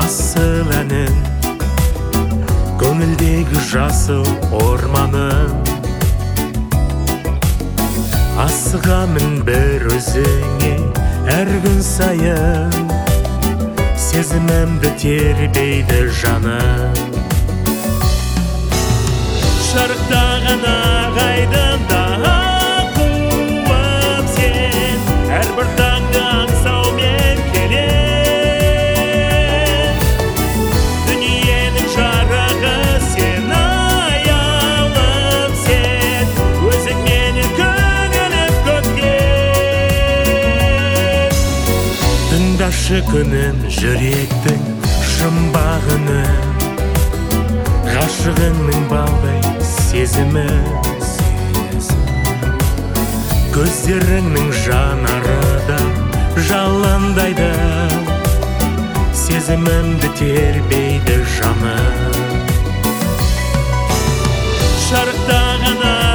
асыл әнін, көңілдегі жасыл орманым. Асығамын бір өзіңе әр күн сайын, сезімімді тербейді жаным. Шарықтаған ағайдында аққуым сен, әрбір таңды аңсаумен келем. Дүниенің жарығы сен, аялым сен, өзің менен көңілім көкке. Тыңдашы күнім жүректің жұмбағының, ғашығыңның балдай сезімі. Көздеріңнің жанары да жалындайды, сезімімді тербейді жаным. Шарықтаған